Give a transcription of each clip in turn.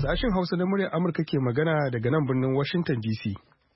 Sashen Hausa na muryar Amurka ke magana daga nan birnin Washington DC.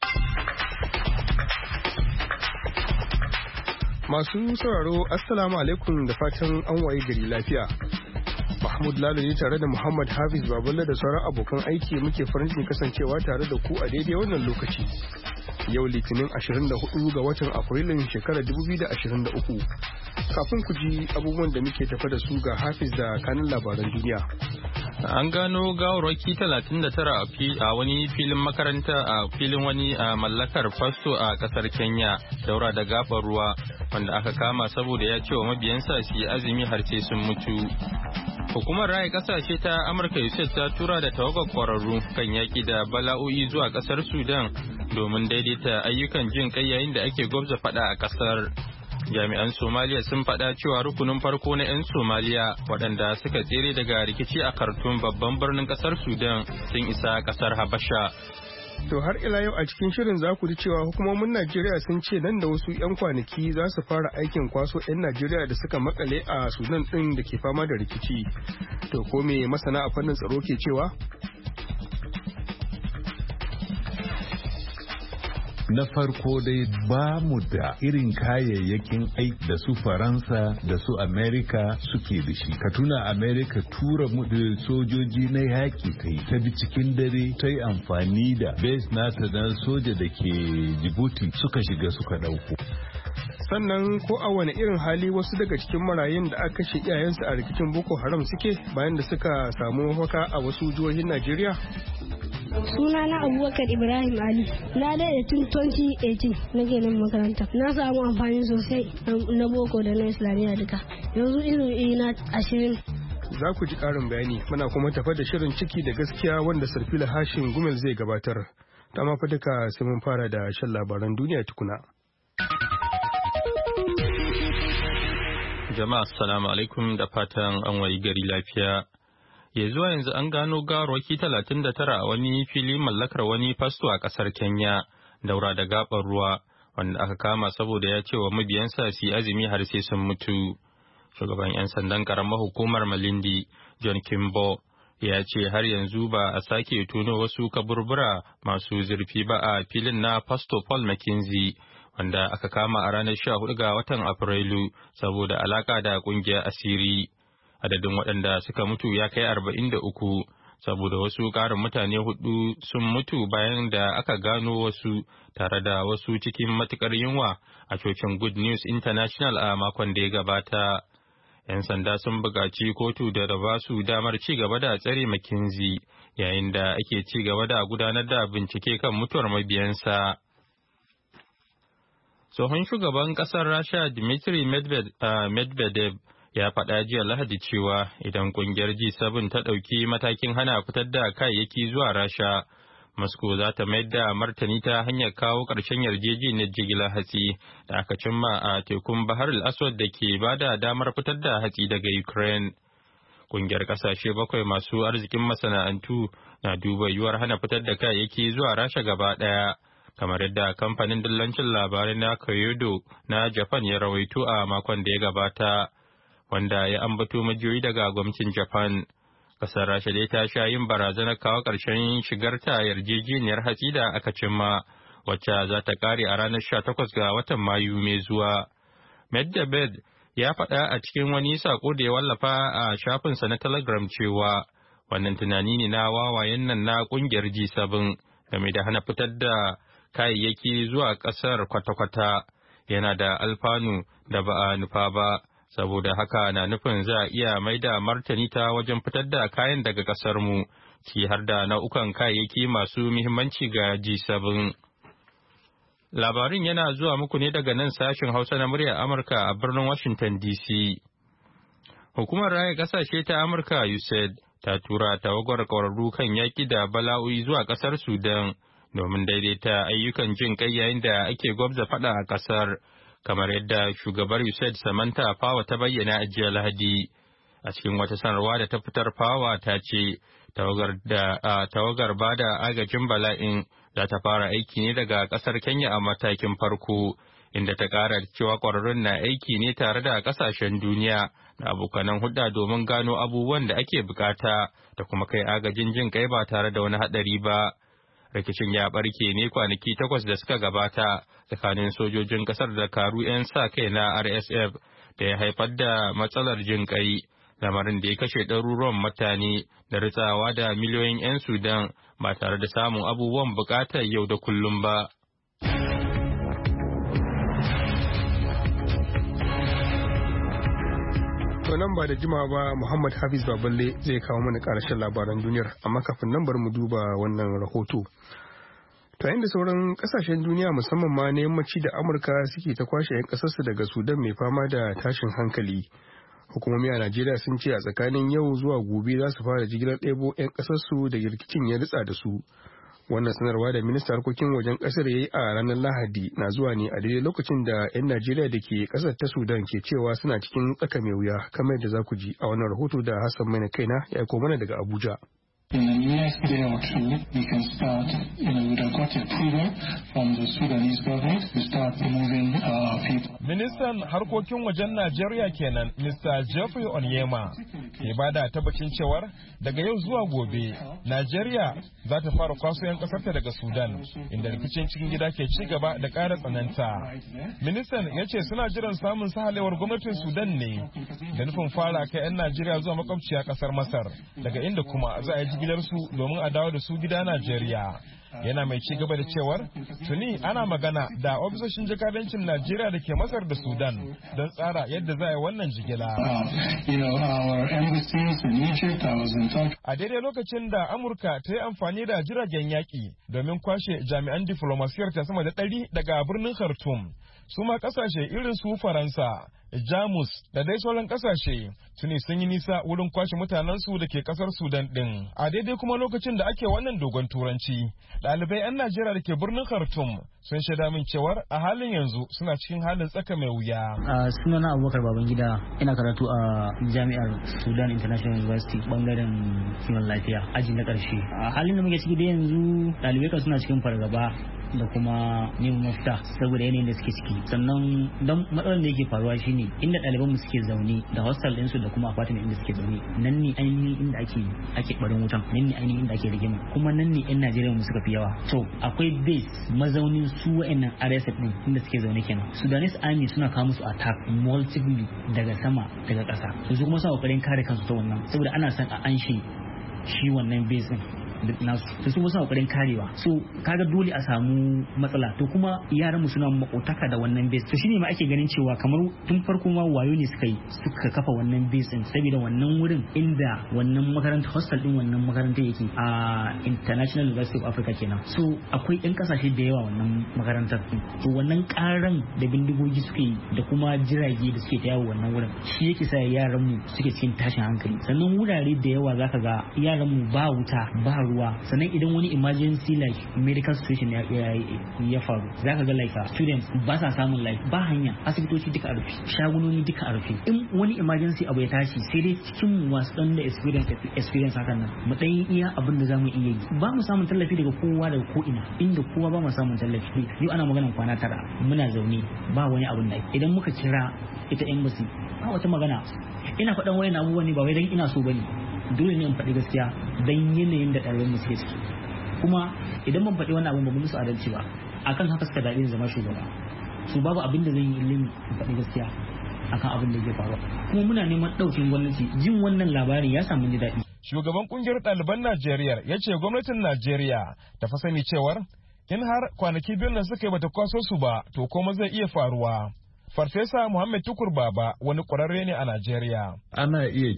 Masu sauraro, Assalamu alaikum da fatan an waye gari lafiya. Mahmud Lalo ne tare da Muhammad Hafiz Baballe da sauran abokan aiki muke farin cikin kasancewa tare da ku a daidai wannan lokaci. Yau Litinin 24 ga watan Afrilun shekarar 2023. Kafin ku ji abubuwan da muke tafa da su ga Hafiz da kanin labaran duniya. An gano gawarwaki 39 a wani filin makaranta a filin wani mallakar fasto a kasar Kenya, daura da gabar ruwa, wanda aka kama saboda ya ce wa mabiyansa su yi azumi har sai sun mutu. Hukumar raya kasashe ta Amurka USAID ta tura da tawagar kwararru kan yaƙi da bala'o'i zuwa ƙasar Sudan domin daidaita ayyukan jin kai yayin da ake gwabza faɗa a ƙasar. Jami'an Somaliya sun faɗa cewa rukunin farko na 'yan Somaliya waɗanda suka tsere daga rikici a Khartoum babban birnin ƙasar Sudan sun isa ƙasar Habasha. To har ila yau a cikin shirin za ku ji cewa hukumomin Najeriya sun ce nan da wasu 'yan kwanaki za su fara aikin kwaso 'yan Najeriya da suka makale a Sudan ɗin da ke fama da rikici. To ko me masana a fannin tsaro ke cewa? Na farko dai ba mu da irin kayayyakin aiki da su Faransa da su Amerika suke da shi. Ka tuna Amerika tura mu da sojoji na yaƙi ta bi cikin dare ta yi amfani da base nata na soja da ke Djibouti suka shiga suka ɗauko. Sannan ko a wani irin hali wasu daga cikin marayun da aka kashe iyayensu a rikicin Boko Haram suke bayan da suka samu mafaka a wasu jihohin Najeriya? Sunana Abubakar Ibrahim Ali. Na daɗe tun 2018 nake nan makaranta. Na samu amfani sosai na boko da na Islamiyya duka. Yanzu irin na 20. Za ku ji ƙarin bayani. Muna kuma tafa da shirin ciki da gaskiya wanda Sarfila Hashin Gumel zai gabatar. Ta ma fa duka sai mun fara da shan labaran duniya tukuna. Jama'a assalamu alaikum da fatan an wayi gari lafiya. Ya zuwa yanzu an gano gawarwaki 39 a wani fili mallakar wani fasto a kasar Kenya, daura da gabar ruwa, wanda aka kama saboda ya ce wa mabiyansa su yi azumi har sai sun mutu. Shugaban 'yan sandan karamar hukumar Malindi, John Kimbo, ya ce har yanzu ba a sake tono wasu kaburbura masu zurfi ba a filin na Pastor Paul McKenzie, wanda aka kama a ranar 14 ga watan Afrilu saboda alaka da kungiyar asiri. Adadin waɗanda suka mutu ya kai 43, saboda wasu ƙarin mutane 4 sun mutu bayan da aka gano wasu tare da wasu cikin matuƙar yunwa a cocin Good News International a makon da ya gabata. 'Yan sanda sun buƙaci kotu da ba su damar ci gaba da tsare McKenzie yayin da ake ci gaba da gudanar da bincike kan mutuwar mabiyansa. Tsohon shugaban ƙasar Rasha Dmitry Medvedev ya faɗa jiya Lahadi cewa idan ƙungiyar G7 ta ɗauki matakin hana fitar da kayayyaki zuwa Rasha, Moscow za ta mayar da martani ta hanyar kawo ƙarshen yarjejeniyar jigilar hatsi da aka cimma a tekun Bahar al-Aswad da ke ba da damar fitar da hatsi daga Ukraine. Ƙungiyar ƙasashe 7 masu arzikin masana'antu na duba yiwuwar hana fitar da kayayyaki zuwa Rasha gaba ɗaya, kamar yadda kamfanin dillancin labarai na Kyodo na Japan ya rawaito a makon da ya gabata, wanda ya ambato majiyoyi daga gwamnatin Japan. Kasar Rasha dai ta sha yin barazanar kawo ƙarshen shigar ta yarjejeniyar hatsi da aka cimma, wacce za ta ƙare a ranar 18 ga watan Mayu mai zuwa. Medvedev ya faɗa a cikin wani sako da ya wallafa a shafinsa na Telegram cewa wannan tunani ne na wawayen nan na ƙungiyar G7 game da hana fitar da kayayyaki zuwa ƙasar kwata-kwata yana da alfanu da ba a nufa ba. Saboda haka na nufin za a iya mai da martani ta wajen fitar da kayan daga ƙasarmu, ci har da nau'ukan kayayyaki masu muhimmanci ga G7. Labarin yana zuwa muku ne daga nan sashen Hausa na muryar Amurka a birnin Washington DC. Hukumar raya ƙasashe ta Amurka USAID ta tura tawagar ƙwararru kan yaƙi da bala'o'i zuwa ƙasar Sudan domin daidaita ayyukan jin ƙai yayin da ake gwabza faɗa a ƙasar. Kamar yadda shugabar USAID Samantha Power ta bayyana a jiya Lahadi. A cikin wata sanarwa da ta fitar, Power ta ce tawagar bada agajin bala'in za ta fara aiki ne daga kasar Kenya a matakin farko, inda ta ƙara cewa ƙwararrun na aiki ne tare da ƙasashen duniya da abokanan hulɗa domin gano abubuwan da ake bukata da kuma kai agajin jin kai ba tare da wani haɗari ba. Rikicin ya ɓarke ne kwanaki 8 da suka gabata tsakanin sojojin ƙasar da dakaru 'yan sa kai na RSF da ya haifar da matsalar jin kai, lamarin da ya kashe ɗaruruwan mutane da ritsawa da miliyoyin 'yan Sudan ba tare da samun abubuwan buƙatar yau da kullum ba. To nan ba da jima ba Muhammad Hafiz Baballe zai kawo mana ƙarshen labaran duniyar, amma kafin nan bari mu duba wannan rahoto. To yayin da sauran kasashen duniya musamman ma na yammaci da Amurka suke ta kwashe 'yan ƙasarsu daga Sudan mai fama da tashin hankali. Hukumomi a Najeriya sun ce a tsakanin yau zuwa gobe za su fara jigilar ɗebo 'yan ƙasarsu da rikicin ya ritsa da su. Wannan sanarwa da ministan harkokin wajen ƙasar ya yi a ranar Lahadi na zuwa ne a daidai lokacin da 'yan Najeriya da ke ƙasar ta Sudan ke cewa suna cikin tsaka mai wuya, kamar yadda za ku ji a wannan rahoto da Hassan Maina kaina ya aiko mana daga Abuja. In the next day or two, we can start, we have got approval from the Sudanese government to start moving our people. Ministan harkokin wajen Najeriya kenan, Mr. Jeffrey Onyema, ke bada tabbacin cewar daga yau zuwa gobe, Najeriya za ta fara kwaso 'yan kasarta daga Sudan, inda rikicin cikin gida ke ci gaba da ƙara tsananta. Ministan ya ce suna jiran samun sahalewar gwamnatin Sudan ne, da nufin fara kai 'yan Najeriya zuwa makwabciya ƙasar Masar, daga inda kuma za a yi su domin a dawo da su gida Najeriya. Yana mai ci gaba da cewar tuni ana magana da ofisoshin jakadancin Najeriya da ke Masar da Sudan don tsara yadda za a yi wannan jigila. A daidai lokacin da Amurka ta yi amfani da jiragen yaƙi domin kwashe jami'an diflomasiyar ta sama da 100 daga birnin Khartoum, su ma ƙasashe irin su Faransa, Jamus da dai sauran kasashe tuni sun yi nisa wurin kwashe mutanensu da ke kasar Sudan din. A daidai kuma lokacin da ake wannan dogon turanci, ɗalibai 'yan Najeriya da ke birnin Khartoum sun shaida min cewar a halin yanzu suna cikin halin tsaka mai wuya. Sunana Abubakar Babangida, ina karatu a Jami'ar Sudan International University bangaren kiwon lafiya aji na ƙarshe. A halin da muke ciki da yanzu ɗalibai suna cikin fargaba da kuma neman mafita saboda yanayin da suke ciki. Sannan don matsalar da yake faruwa shine inda ɗaliban mu suke zaune da hostel ɗinsu da kuma apartment inda suke zaune, nan ne ainihin inda ake barin wutan, nan ne ainihin inda ake rigima, kuma nan ne 'yan Najeriya mu suka fi yawa. To akwai base mazaunin su wa'annan RSF ɗin inda suke zaune kenan. Sudanese army suna kawo musu attack multiple daga sama daga ƙasa. Su kuma suna kokarin kare kansu ta wannan saboda ana son a anshe shi wannan base ɗin nasu, su suna kokarin karewa, so kaga dole a samu matsala. To kuma yaran mu suna makotaka da wannan base, to shine ma ake ganin cewa kamar tun farko ma wayo ne suka kafa wannan base din saboda wannan wurin inda wannan makaranta hostel din wannan makaranta yake a International University of Africa kenan. So akwai yan kasashe da yawa wannan makarantar, to wannan karan da bindigogi suke yi da kuma jirage da suke yawo wannan wurin shi yake sa yaran mu suke cikin tashin hankali. Sannan wurare da yawa zaka ga yaran mu ba wuta ba ruwa, sannan idan wani emergency like medical situation ya faru zaka ga like students ba sa samun like ba hanya, asibitoci duka a rufe, shagunoni duka a rufe. In wani emergency abu ya tashi sai dai cikin wasu dan da experience hakan nan mu dan iya abin da zamu iya yi. Ba mu samun tallafi daga kowa daga ko ina, inda kowa ba mu samun tallafi. Yau ana maganar kwana 9 muna zaune ba wani abin da idan muka kira ita embassy ba wata magana. Ina faɗan wayan abubuwan ne ba wai dan ina so bane, dole ne in faɗi gaskiya don yanayin da ɗaliban mu suke ciki. Kuma idan ban faɗi wannan abin ba mu musu adalci ba, akan haka suka zaɓi zama shugaba. Su babu abin da zan yi ilimi in faɗi gaskiya akan abin da yake faruwa. Kuma muna neman ɗaukin gwamnati. Jin wannan labarin ya samu ji daɗi. Shugaban kungiyar ɗaliban Najeriya ya ce gwamnatin Najeriya ta fa sani cewar in har kwanaki biyun nan suka yi bata kwaso su ba to kuma zai iya faruwa. Farfesa Muhammad Tukur Baba wani ƙwararre ne a Najeriya. Ana iya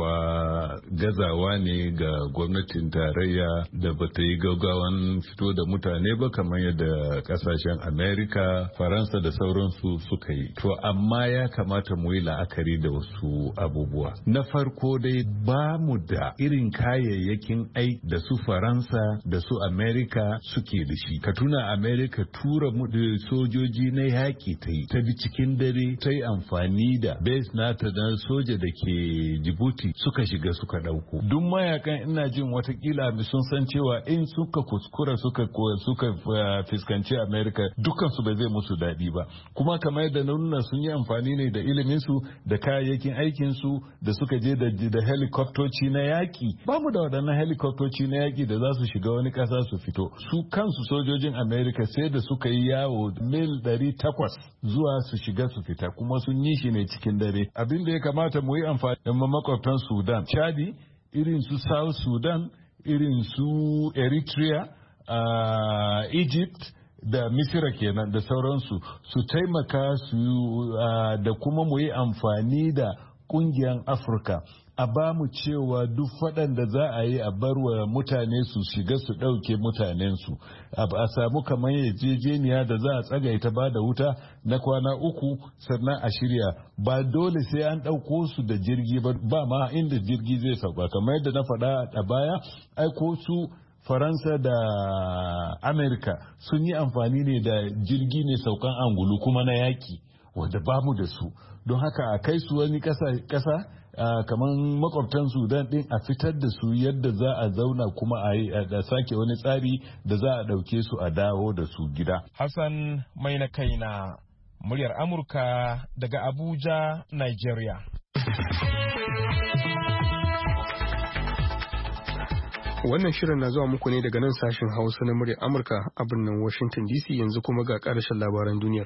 cewa gazawa ne ga gwamnatin tarayya da bata yi gaggawan fito da mutane ba kamar yadda kasashen Amerika, Faransa da sauransu suka yi. To amma ya kamata mu yi la'akari da wasu abubuwa. Na farko dai ba mu da irin kayayyakin aiki da su Faransa da su Amerika suke da shi. Ka tuna Amerika tura sojoji na yaƙi ta yi ta bi cikin cikin dare ta yi amfani da base nata na soja da ke Djibouti suka shiga suka ɗauko. Duk mayakan ina jin watakila sun san cewa in suka kuskura suka fuskanci Amerika dukansu bai zai musu daɗi ba. Kuma kamar yadda na nuna sun yi amfani ne da iliminsu da kayayyakin aikinsu da suka je da helikoptoci na yaƙi. Ba mu da waɗannan helikoptoci na yaƙi da za su shiga wani ƙasa su fito. Su kansu sojojin Amerika sai da suka yi yawo mil 800 zuwa su shiga su fita kuma sun yi shi ne cikin dare. Abin da ya kamata mu yi amfani da makwabtan Sudan, Chadi, irin su South Sudan, irin su Eritrea, Egypt da Misira kenan da sauransu su taimaka su da kuma mu yi amfani da ƙungiyar Afirka a ba mu cewa duk faɗan da za a yi a bar wa mutane su shiga su ɗauke mutanensu a samu kamar yarjejeniya da za a tsagaita ba da wuta na kwana 3 sannan a shirya ba dole sai an ɗauko su da jirgi ba ma inda jirgi zai sauka kamar yadda na faɗa a baya aiko su Faransa da Amerika sun yi amfani ne da jirgi ne saukan angulu kuma na yaki wadda bamu da su don haka a kai su wani ƙasa kamar makwabtan Sudan din a fitar da su yadda za a zauna kuma a sake wani tsari da za a ɗauke su a dawo da su gida. Hassan mai na kaina muryar Amurka daga Abuja, Nigeria. Wannan shirin na zuwa muku ne daga nan sashen Hausa na muryar Amurka a birnin Washington DC yanzu kuma ga ƙarshen labaran duniyar.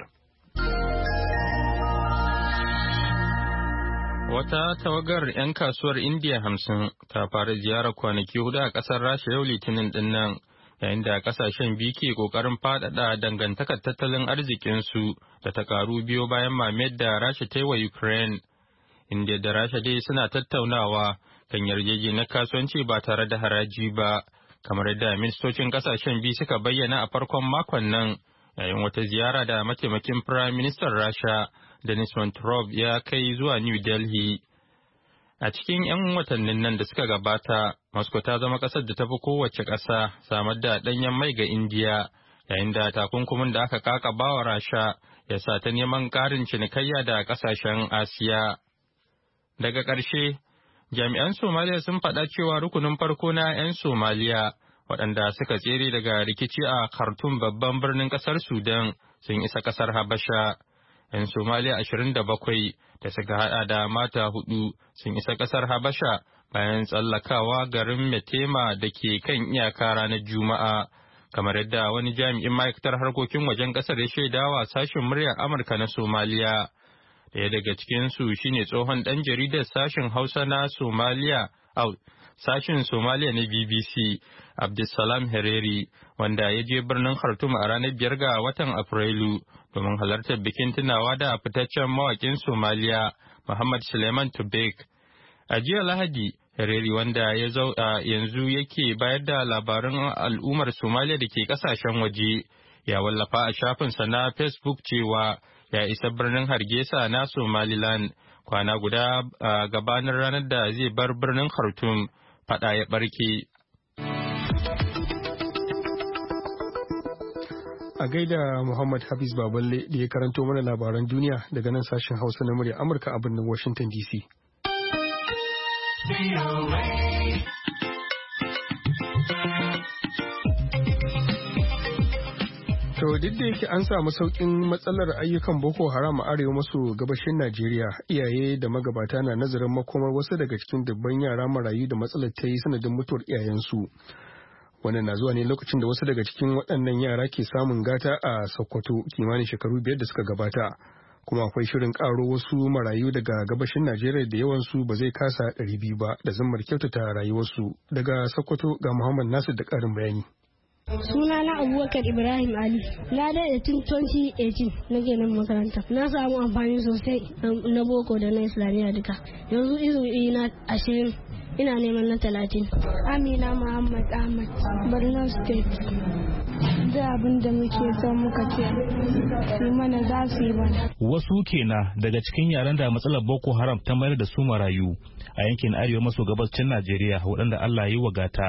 Wata tawagar 'yan kasuwar Indiya 50 ta fara ziyarar kwanaki 4 a ƙasar Rasha yau Litinin din nan, yayin da ƙasashen biyu ke ƙoƙarin faɗaɗa dangantakar tattalin arzikinsu da ta ƙaru biyo bayan mamayar da Rasha ta yi wa Ukraine. Indiya da Rasha dai suna tattaunawa kan yarjejeniyar kasuwanci ba tare da haraji ba, kamar yadda ministocin ƙasashen biyu suka bayyana a farkon makon nan, yayin wata ziyara da mataimakin Firayim Ministan Rasha Denis Mantrov ya kai zuwa New Delhi. A cikin 'yan watannin nan da suka gabata, Moscow ta zama ƙasar da ta fi kowace ƙasa samar da ɗanyen mai ga Indiya, yayin da takunkumin da aka kakaba wa Rasha ya sa ta neman ƙarin cinikayya da ƙasashen Asiya. Daga ƙarshe, jami'an Somaliya sun faɗa cewa rukunin farko na 'yan Somaliya waɗanda suka tsere daga rikici a Khartoum babban birnin ƙasar Sudan sun isa ƙasar Habasha. 'Yan Somaliya 27 da suka hada da mata 4 sun isa ƙasar Habasha bayan tsallakawa garin Metema da ke kan iyaka ranar Juma'a, kamar yadda wani jami'in ma'aikatar harkokin wajen ƙasar ya shaidawa sashen muryar Amurka na Somaliya. Ɗaya daga cikinsu shine tsohon ɗan jaridar sashen Hausa na Somaliya, sashen Somaliya na BBC, Abdulsalam Hereri, wanda ya je birnin Khartoum a ranar 5 ga watan Afrilu domin halartar bikin tunawa da fitaccen mawakin Somaliya, Muhammad Suleiman Tubek. A jiya Lahadi, Hereri, wanda yanzu yake bayar da labaran al'ummar Somaliya da ke kasashen waje, ya wallafa a shafinsa na Facebook cewa ya isa birnin Hargeisa na Somaliland kwana guda gabanin ranar da zai bar birnin Khartoum fada ya barke. A gaida Muhammad Hafiz Baballe da ya karanto mana labaran duniya daga nan sashen Hausa na murya Amurka a birnin Washington DC. To duk da yake an samu sauƙin matsalar ayyukan Boko Haram a arewa maso gabashin Najeriya, iyaye da magabata na nazarin makomar wasu daga cikin dubban yara marayu da matsalar ta yi sanadin mutuwar iyayensu. Wannan na zuwa ne lokacin da wasu daga cikin waɗannan yara ke samun gata a Sokoto kimanin shekaru 5 da suka gabata. Kuma akwai shirin ƙaro wasu marayu daga gabashin Najeriya da yawansu ba zai kasa 200 ba da zammar kyautata rayuwarsu. Daga Sokoto ga Muhammad Nasir da ƙarin bayani. Suna na Abubakar Ibrahim Ali. Na daɗe tun 2018 na nan makaranta. Na samu amfani sosai na boko da na Islamiyya duka. Yanzu izu na 20 ina neman na 30. Amina Muhammad Ahmad, Borno State. Da abin da muke so muka ce su mana za su yi mana. Wasu kenan daga cikin yaran da matsalar Boko Haram ta mayar da su marayu a yankin arewa maso gabashin Najeriya waɗanda Allah ya yi wa gata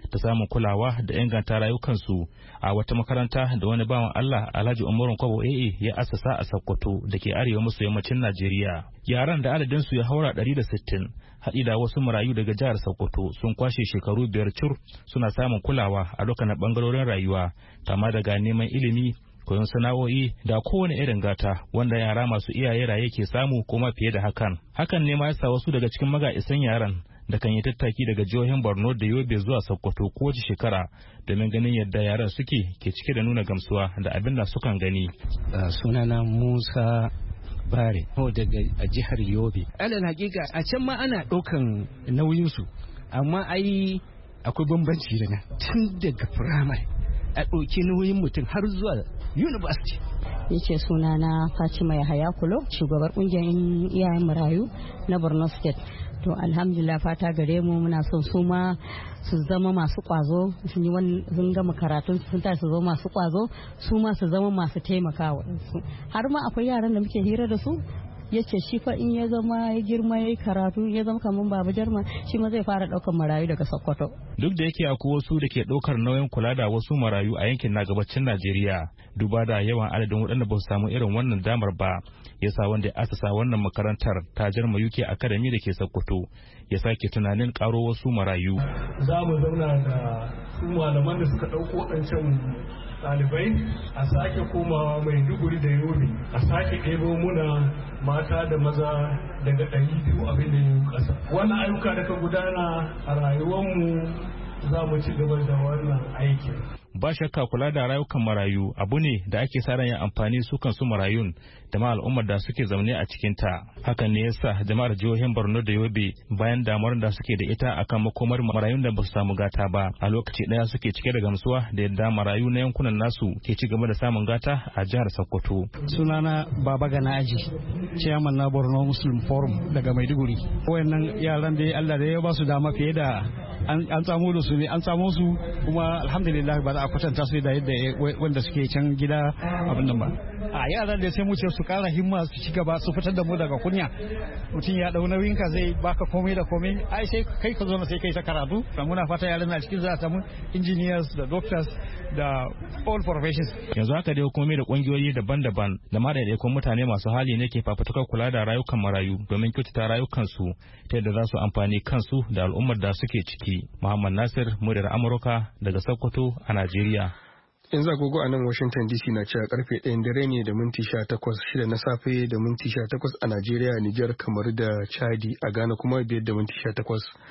ta samun kulawa da inganta rayukansu a wata makaranta da wani bawan Allah Alhaji Umaru Kwabo ya assasa a Sokoto da ke arewa maso yammacin Najeriya. Yaran da adadin su ya haura 160 haɗi da wasu marayu daga jihar Sokoto sun kwashe shekaru 5 cur suna samun kulawa a dukkanin bangarorin rayuwa, kama daga neman ilimi, koyon sana'o'i da kowane irin gata wanda yara masu iyaye raye ke samu kuma fiye da hakan. Hakan ne ma yasa wasu daga cikin maga'isan yaran da kan yi tattaki daga jihohin Borno da Yobe zuwa Sokoto kowace shekara domin ganin yadda yaran suke ke cike da nuna gamsuwa da abin da sukan gani. Sunana Musa Bare daga jihar Yobe. Alal hakika a can ma ana ɗaukan nauyinsu, amma ai akwai bambanci da nan. Tun daga firamare a ɗauki nauyin mutum har zuwa university. Yace sunana Fatima Yahaya Kulo, shugabar kungiyar iyayen marayu na Borno State. To alhamdulillah fata gare mu muna son su ma su zama masu kwazo, sun gama karatun sun tashi su zama masu kwazo, su ma su zama masu taimakawa. Har ma akwai yaran da muke hira da su yace shi fa in ya zama ya girma yayi karatu ya zama kaman Baba Jarma shi ma zai fara daukar marayu daga Sokoto. Duk da yake akwai wasu da ke daukar nauyin kula da wasu marayu a yankin na gabacin Najeriya, duba da yawan adadin waɗanda ba su samu irin wannan damar ba, yasa wanda ya asasa wannan makarantar ta Jarma UK Academy da ke Sokoto ya sake tunanin karo wasu marayu. Za mu zauna da su malaman da suka dauko waɗancan ɗalibai a sake komawa Maiduguri da Yobe, a sake ɗebo muna mata da maza daga 200 abin da yin ƙasa. Wannan ayyuka da ka gudana a rayuwarmu za mu ci gaba da wannan aikin. Ba shakka kula da rayukan marayu abu ne da ake sa ran amfani su kansu marayun da ma al'ummar da suke zaune a cikin ta. Hakan ne yasa jama'ar jihohin Borno da Yobe bayan damar da suke da ita akan makomar marayun da ba su samu gata ba, a lokaci daya suke cike da gamsuwa da yadda marayu na yankunan nasu ke ci gaba da samun gata a jihar Sokoto. Sunana Baba Gana Aji, chairman na Borno Muslim Forum daga Maiduguri. Wayannan yaran da Allah da ya ba su dama fiye da an tsamo da su ne, an tsamo su kuma alhamdulillah ba za a kwatanta su da yadda wanda suke can gida abin nan ba. A yaran da sai mu ce su kara himma su ci gaba su fitar da mu daga kunya. Mutum ya dau nauyin ka zai baka komai da komai, ai sai kai ka zo na sai kai ta karatu. Muna fata yaran na cikin za ta mu engineers da doctors da all professions. Yanzu haka dai hukumomi da kungiyoyi daban-daban da ma daidaikun mutane masu hali ne ke fafutukar kula da rayukan marayu domin kyautata rayukansu ta yadda za su amfani kansu da al'ummar da suke ciki. Muhammad Nasir, muryar Amurka daga Sokoto a Najeriya. Yanzu agogo a nan Washington DC na cewa karfe 1 dare ne da minti 18 na safe da minti 18 a Najeriya, Nijar, kamar da Chadi, a Ghana kuma 5 da minti 18.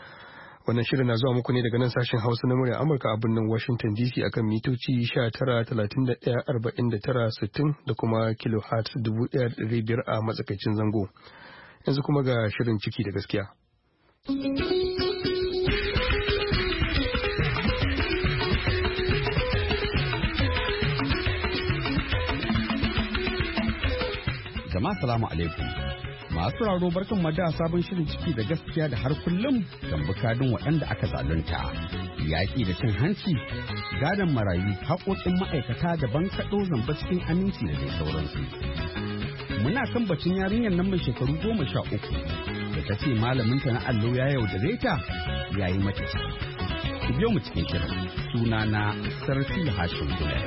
Wannan shirin na zuwa muku ne daga nan sashen Hausa na muryar Amurka a birnin Washington DC akan mitoci 19,31,49,60 da kuma kilohertz 1,500 a matsakaicin zango. Yanzu kuma ga shirin ciki da gaskiya. Jama'a salamu alaikum. Masu raro barkan mu da sabon shirin ciki da gaskiya da har kullum kan bukadin waɗanda aka zalunta. Yaƙi da cin hanci, gadon marayu, haƙoƙin ma'aikata da bankaɗo zamba cikin aminci da dai sauransu. Muna kan batun yarinyar nan mai shekaru 13 da ta ce malaminta na allo ya yaudare ta ya yi mata ciki. Ku biyo mu cikin shirin. Sunana Sarfi Hashim Gulai.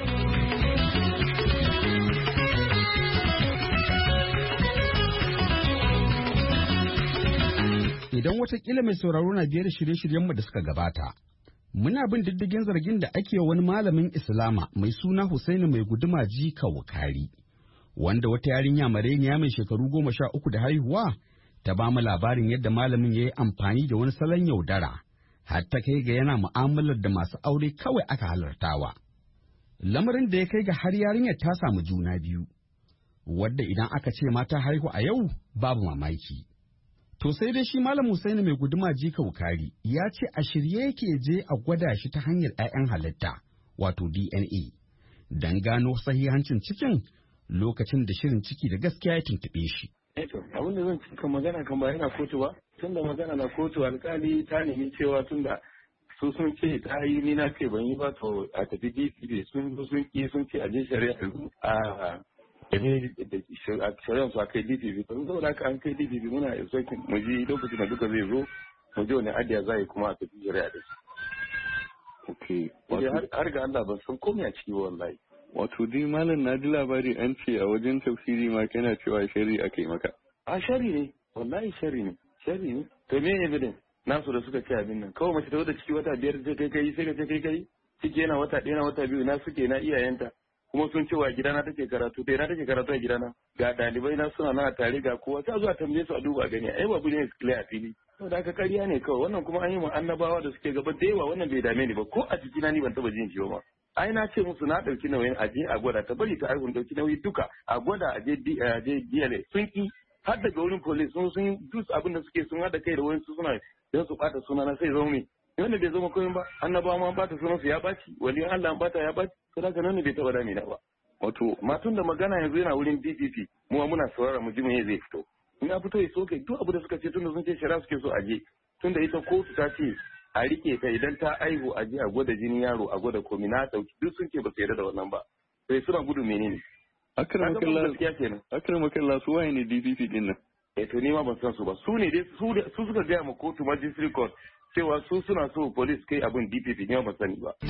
Idan watakila mai sauraro na biyar shirye-shiryenmu da suka gabata, muna bin diddigin zargin da ake wa wani malamin Islama mai suna Husaini mai guduma jika Wukari, wanda wata yarinya mareniya mai shekaru 13 da haihuwa ta ba mu labarin yadda malamin ya yi amfani da wani salon yaudara, har ta kai ga yana mu'amalar da masu aure kawai aka halartawa. Lamarin da ya kai ga har yarinyar ta samu juna biyu, wadda idan aka ce mata haihu a yau babu mamaki. To sai dai shi Malam Husaini mai guduma jika Wukari ya ce a shirye yake je a gwada shi ta hanyar 'ya'yan halitta, wato DNA, don gano sahihancin cikin lokacin da shirin ciki da gaskiya ya tuntuɓe shi. Abin da zan cika magana kan ba yana kotu ba, tun da magana na kotu alkali ta nemi cewa tun da su sun ce ta yi ni na ce ban yi ba, to a tafi DPP sun ce a je shari'a shari'ar su a kai DPP, to saboda haka an kai DPP muna expecting mu ji lokacin da duka zai zo mu ji wani adiya za yi kuma a tafi shari'a da shi. Okay. Har ga Allah ban san komai a ciki wallahi. Wato dai malam na ji labari an ce a wajen tafsiri ma kana cewa shari aka yi maka. A shari ne, wallahi shari ne. To me evidence nasu da suka ce abin nan? Kawai mace ta wata ciki wata 5 sai kai sai ka ce kai. Ciki yana wata 1 na wata 2 na suke na iyayenta. Kuma sun ce wa gidana take karatu, dai na take karatu a gidana. Ga dalibai na suna na tare ga kowa ta zuwa tambaye su a duba gani. Ai babu ne clear a fili. Saboda haka ƙarya ne kawai wannan kuma an yi mu annabawa da suke gaba da yawa wannan bai dame ni ba ko a jikina ni ban taba jin ciwo ba. Ai na ce musu na ɗauki nauyin aje a gwada ta bari ta aihu ɗauki nauyi duka a gwada aje DLA sun ki har daga wurin police sun duk abin da suke sun haɗa kai da wani su suna don su ɓata suna na sai zaune wanda bai zama komai ba annabawa ma ɓata sunan su ya ɓaci waliyan Allah ɓata ya ɓaci to haka nan bai taɓa dami na ba. Wato matun da magana yanzu yana wurin DPP mu muna saurara mu ji me zai fito in ya fito ya soke duk abu da suka ce tunda sun ce shari'a suke so aje tunda ita kotu ta ce a rike ta idan ta aihu a je a gwada jini yaro a gwada komi na dauki duk sun ce ba su yarda da wannan ba sai suna gudu menene akramakallah su waye ne DPP din nan to ni ma ban san su ba su ne dai su suka gaya ma kotu magistrate court cewa su suna so police kai abin DPP ne ba sani ba.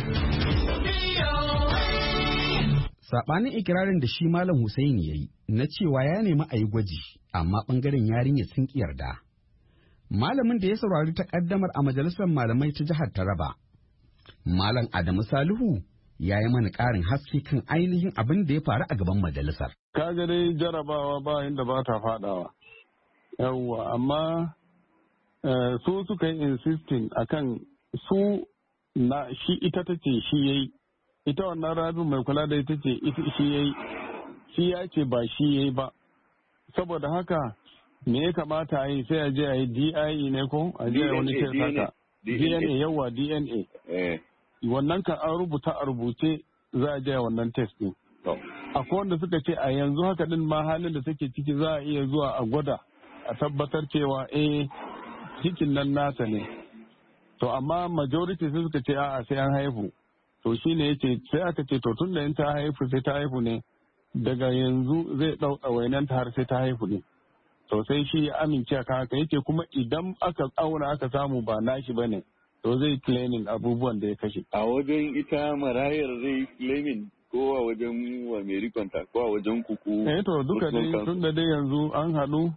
Sabanin ikirarin da shi Malam Hussein ya yi na cewa ya nemi a yi gwaji amma bangaren yarinya sun ki yarda. Malamin da ya saurari takaddamar a majalisar malamai ta jihar Taraba, Malam Adamu Salihu ya yi mana ƙarin haske kan ainihin abin da ya faru a gaban majalisar. Kaga dai jarabawa ba inda ba ta faɗawa. Yawwa, amma su suka yi insisting akan su na shi ita ta ce shi yayi. Ita wannan rabin mai kula da ita ce shi yayi. Shi ya ce ba shi yayi ba. Saboda haka me ya kamata a yi sai a je a yi DIE ne ko a je a wani test haka DNA yawa DNA wannan kan an rubuta a rubuce za a je wannan test din akwai wanda suka ce a yanzu haka din ma halin da take ciki za a iya zuwa a gwada a tabbatar cewa cikin nan nasa ne to amma majority sai suka ce a'a sai an haihu to shine yace sai aka ce to tunda in ta haihu sai ta haihu ne daga yanzu zai dau ɗawainanta har sai ta haihu ne to sai shi ya amince kan haka yake kuma idan aka auna aka samu ba nashi bane to zai claiming abubuwan da ya kashe a wajen ita marayar zai claiming ko a wajen wa mai rikonta ko a wajen kuku to duka dai tun da dai yanzu an haɗu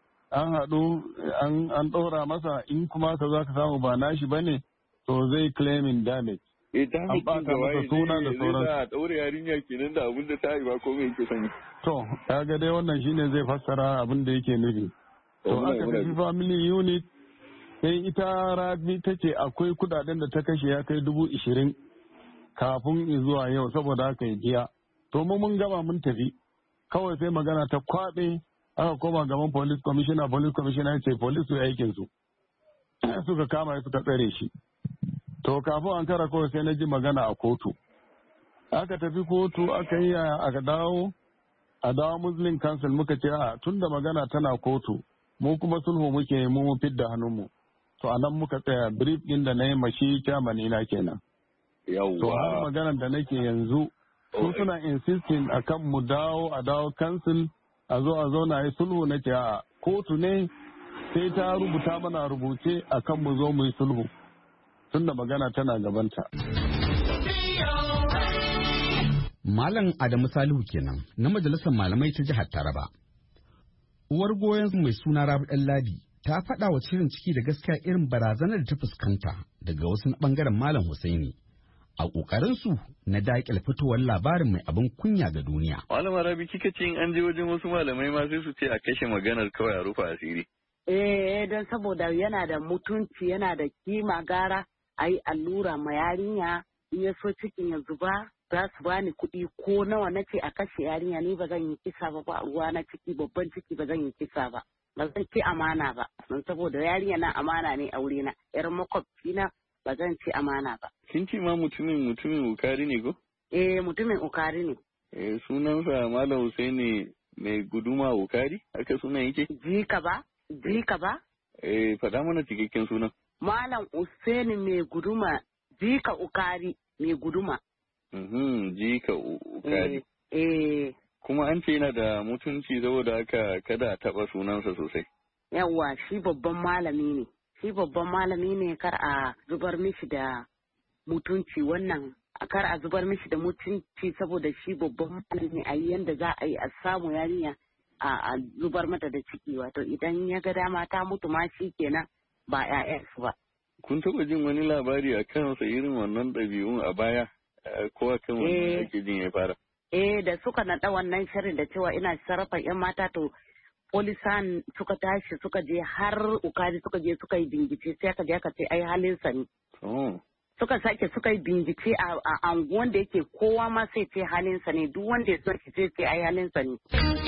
an ɗora masa in kuma ka za ka samu ba nashi bane to zai claiming damage an ɓata masa suna da sauran a ɗaure yarinya kenan da abin da ta yi ba ko me yake sani to kaga dai wannan shine zai fassara abin da yake nufi to aka tafi family unit sai ita Rabi ta ce akwai kudaden da ta kashe ya kai 20,000 kafin zuwa yau saboda haka ya biya to mu mun gama mun tafi kawai sai magana ta kwaɓe aka koma gaban police commissioner ya ce police su aikin su suka kama suka tsare shi to kafin an kara kawai sai na ji magana a kotu aka tafi kotu aka yi aka dawo a dawo muslim council muka ce a tun da magana tana kotu mu kuma sulhu muke mu fidda hannunmu to a nan muka tsaya brief din da na yi mashi chairman na kenan to har maganar da nake yanzu su suna insisting akan mu a dawo council a zauna yi sulhu nake a kotu ne sai ta rubuta mana rubuce akan mu zo mu yi sulhu tunda magana tana gabanta. Malam Adamu Salihu kenan na majalisar malamai ta jihar Taraba. Uwar goyon mai suna Rabi Ɗanladi ta faɗa wa shirin ciki da gaskiya irin barazanar da ta fuskanta daga wasu na ɓangaren Malam Hussaini a ƙoƙarinsu na daƙil fitowar labarin mai abin kunya ga duniya. Malama Rabi kika ce in an je wajen wasu malamai ma sai su ce a kashe maganar kawai a rufe asiri. Don saboda yana da mutunci yana da kima gara a yi allura ma yarinya in ya so cikin ya zuba za su bani kuɗi ko nawa na ce a kashe yarinya ni ba zan yi kisa ba ruwa na ciki babban ciki ba zan yi kisa ba zan ci amana ba don saboda yarinya na amana ne a wurina yar makwabci na ba zan ci amana ba. Kin ce ma mutumin ukari ne ko? Mutumin ukari ne. Sunansa Malam Hussaini mai guduma ukari haka sunan yake? Jika ba? Faɗa mana cikakken sunan. Malam Hussaini mai guduma jika ukari mai guduma. Jika ukari. Kuma an ce yana da mutunci saboda haka kada a taɓa sunansa sosai. Yawwa shi babban malami ne kar a zubar mishi da mutunci wannan kar a zubar mishi da mutunci saboda shi babban malami a yi yanda za a yi a samu yarinya a zubar mata da ciki wato idan ya ga dama ta mutu ma shi kenan ba 'ya'yansu ba. Kun taɓa jin wani labari a kansa irin wannan ɗabi'un a baya ko a kan wannan ake jin ya fara? Da suka naɗa wannan shirin da cewa ina sarrafa 'yan mata to polisan suka tashi suka je har ukari suka je suka yi bincike sai aka je aka ce ai halinsa ne. Suka yi bincike a anguwan da yake kowa ma sai ce halinsa ne duk wanda ya son shi sai ce ai halinsa ne.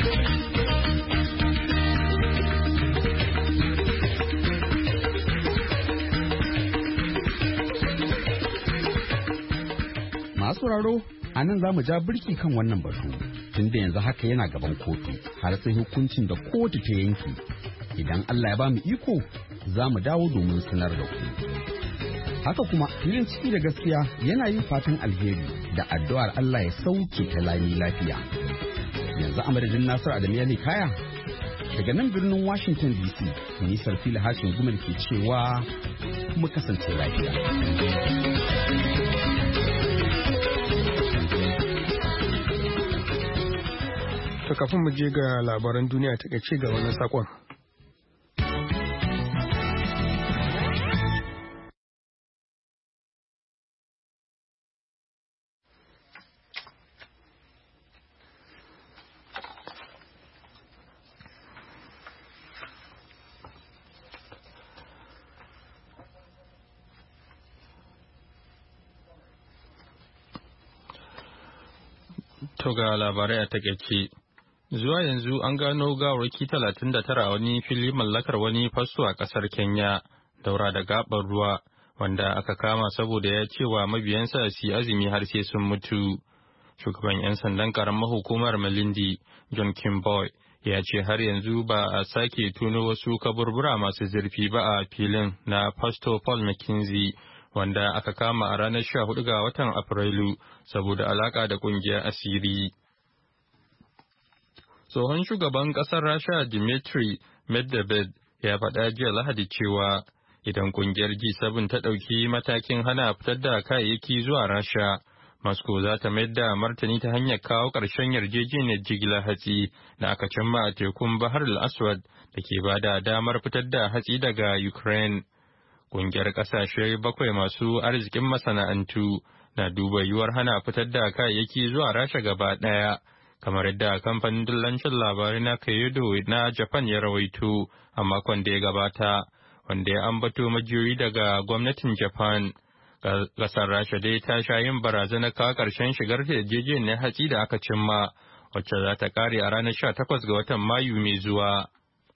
Masu sauraro a nan za mu ja birki kan wannan batu tunda yanzu haka yana gaban kotu har sai hukuncin da kotu ta yanki. Idan Allah ya ba mu iko za mu dawo domin sanar da ku. Haka kuma filin ciki da gaskiya yana yin fatan alheri da addu'ar Allah ya sauke ta lami lafiya. Yanzu a madadin Nasir Adamu Yali Kaya daga nan birnin Washington DC, Nisar Fili Hashin Gumal ke cewa mu kasance lafiya. To kafin mu je ga labaran duniya ta ce ga wannan sakon. To ga labarai a takaice. Zuwa yanzu an gano gawarwaki 39 a wani fili mallakar wani fasto a ƙasar Kenya, daura da gaɓar ruwa, wanda aka kama saboda ya ce wa mabiyansa su azumi har sai sun mutu. Shugaban 'yan sandan ƙaramar hukumar Malindi, John Kimboy, ya ce har yanzu ba a sake tuno wasu kaburbura masu zurfi ba a filin na Pastor Paul McKinsey, wanda aka kama a ranar 14 ga watan Afrilu saboda alaƙa da ƙungiyar asiri. Tsohon shugaban ƙasar Rasha Dmitry Medvedev ya faɗa jiya Lahadi cewa idan ƙungiyar G7 ta ɗauki matakin hana fitar da kayayyaki zuwa Rasha, Moscow za ta mayar da martani ta hanyar kawo ƙarshen yarjejeniyar jigilar hatsi da aka cimma a tekun Bahar al-Aswad da ke ba da damar fitar da hatsi daga Ukraine. Ƙungiyar ƙasashe 7 masu arzikin masana'antu na duba yiwuwar hana fitar da kayayyaki zuwa Rasha gaba ɗaya. Kamar yadda kamfanin dillancin labarai na Kyodo na Japan ya rawaito a makon da ya gabata, wanda ya ambato majiyoyi daga gwamnatin Japan. Ƙasar Rasha dai ta sha yin barazanar kawo ƙarshen shigar da yarjejeniyar hatsi da aka cimma, wacce za ta ƙare a ranar 18 ga watan Mayu mai zuwa.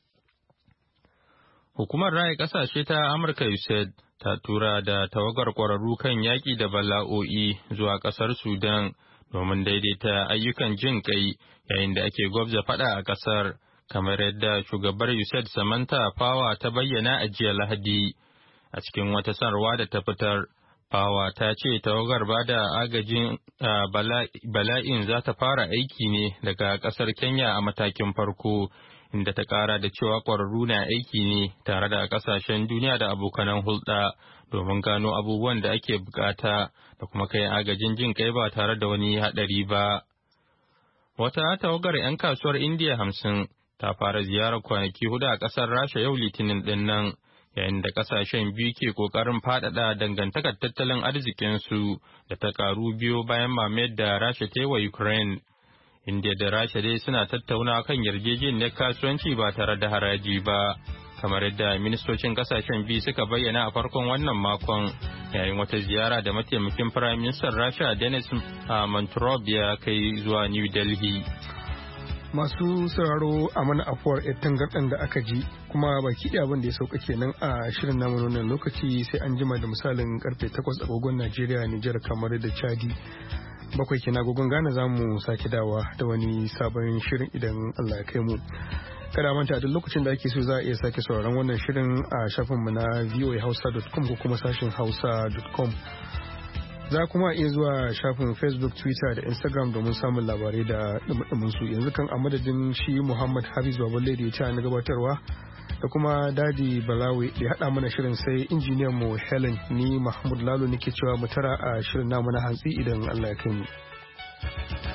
Hukumar raya ƙasashe ta Amurka USAID ta tura da tawagar ƙwararru kan yaƙi da bala'o'i zuwa ƙasar Sudan domin daidaita ayyukan jin kai yayin da ake gwabza fada a kasar, kamar yadda shugabar USAID Samantha Power ta bayyana a jiya Lahadi. A cikin wata sanarwa da ta fitar, Power ta ce tawagar ba da agajin bala'in za ta fara aiki ne daga kasar Kenya a matakin farko, inda ta kara da cewa ƙwararru na aiki ne tare da kasashen duniya da abokanan hulɗa domin gano abubuwan da ake bukata da kuma kai agajin jin kai ba tare da wani haɗari ba. Wata tawagar 'yan kasuwar Indiya 50 ta fara ziyarar kwanaki 4 a ƙasar Rasha yau Litinin ɗin nan, yayin da ƙasashen biyu ke ƙoƙarin faɗaɗa dangantakar tattalin arzikinsu da ta ƙaru biyo bayan mamayar da Rasha ta yi wa Ukraine. Indiya da Rasha dai suna tattaunawa kan yarjejeniyar kasuwanci ba tare da haraji ba, kamar yadda ministocin kasashen biyu suka bayyana a farkon wannan makon yayin wata ziyara da mataimakin firaministan Rasha Denis Manturov ya kai zuwa New Delhi. Masu sauraro a mana afuwar tangarɗan da aka ji, kuma baki ɗaya abin da ya sauka kenan a shirin namu wannan lokaci, sai an jima da misalin karfe 8 agogon Najeriya, Nijar, kamar da Chadi. 7 kenan agogon Ghana za mu sake dawa da wani sabon shirin idan Allah ya kai mu. Kada manta duk lokacin da ake so za a iya sake sauraron wannan shirin a shafinmu na voahausa.com ko kuma sashin hausa.com. Za kuma iya zuwa shafin Facebook, Twitter da Instagram domin samun labarai da dumadumin su. Yanzu kan a madadin shi Muhammad Hafiz Baballe da ya ci na gabatarwa da kuma Dadi Balawi da haɗa mana shirin sai injiniyan mu Helen ni Mahmud Lalo nake cewa mu tara a shirin namu na hantsi idan Allah ya kai mu.